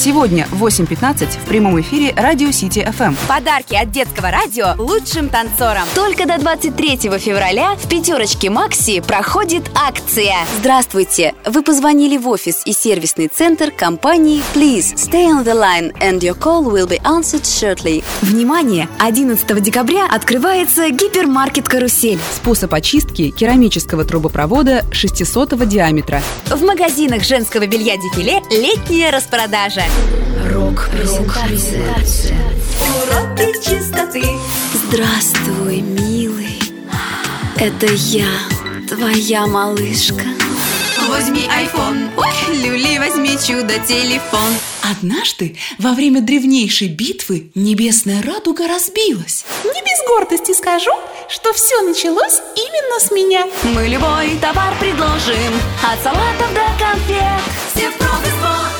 Сегодня в 8:15 в прямом эфире Радио Сити FM. Подарки от детского радио лучшим танцорам. Только до 23 февраля в «Пятерочке Макси» проходит акция. Здравствуйте! Вы позвонили в офис и сервисный центр компании Please stay on the line and your call will be answered shortly. Внимание! 11 декабря открывается гипермаркет «Карусель». Способ очистки керамического трубопровода 600-го диаметра. В магазинах женского белья «Дефиле» летняя распродажа. Рок-презентация. Уроки чистоты. Здравствуй, милый. Это я, твоя малышка. Возьми айфон. Ой, люли, возьми чудо-телефон. Однажды во время древнейшей битвы небесная радуга разбилась. Не без гордости скажу, что все началось именно с меня. Мы любой товар предложим, от салатов до конфет. Все в профи-спорт.